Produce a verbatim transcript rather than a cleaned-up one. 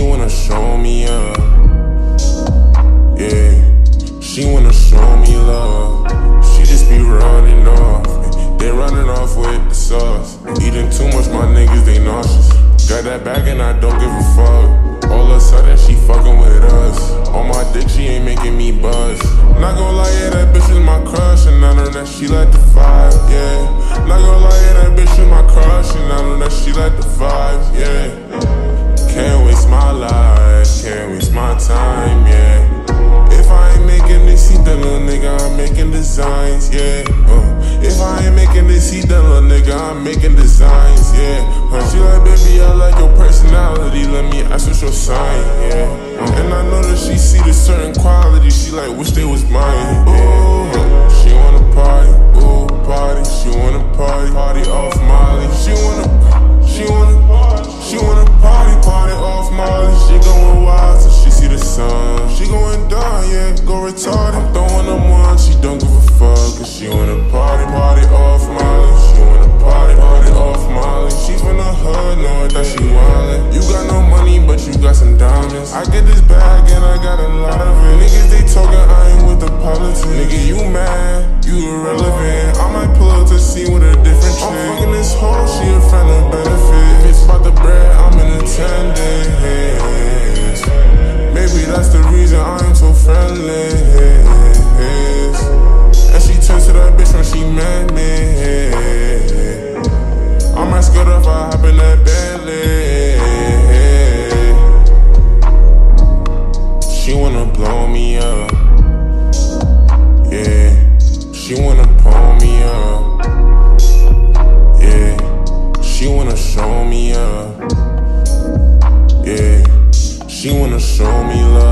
wanna show me up. Yeah, she wanna show me love. She just be running off. They running off with the sauce. Eating too much, my niggas, they nauseous. Got that bag and I don't give a fuck. All of a sudden she fucking with us. On my dick, she ain't making me buzz. Not gonna lie, yeah, that bitch is my crush, and I know that she like the vibe, yeah. Not gonna lie, yeah, that bitch is my crush, and I know that she like the vibe, yeah. Can't waste my life, can't waste my time, yeah. If I ain't making this, he done, little nigga, I'm making designs, yeah. Uh, if I ain't making this, he done, little nigga, I'm making designs, yeah. Uh, she like, baby, I like your personality, let me ask what's your sign, yeah. Uh, and I know that she see the certain quality, she like, wish they was mine, yeah. Uh, she wanna party, ooh, party, she wanna party, party off Molly. She wanna, she wanna, she wanna party, party off Molly. She going wild till she see the sun. She going down, yeah, go retarded. I'm throwing them one, she don't give a fuck, cause she wanna party, party off Molly. She wanna party, party off Molly. She from the hood, knowing that she wildin'. You got no money, but you got some diamonds. I get this bag and I got a lot of it. Niggas, they talking, I ain't with the politics. Nigga, you mad, you irrelevant. I might pull up to see with a different chick. I'm fucking this hoe, she a friend of benefit. If it's about the bread, I'm in attendance. Maybe that's the reason I am so friendly. And she turns to that bitch when she met me. I might skirt if I hop in that Bentley. She wanna blow me up. Yeah, she wanna pull me up. Yeah, she wanna show me up. Yeah, she wanna show me love.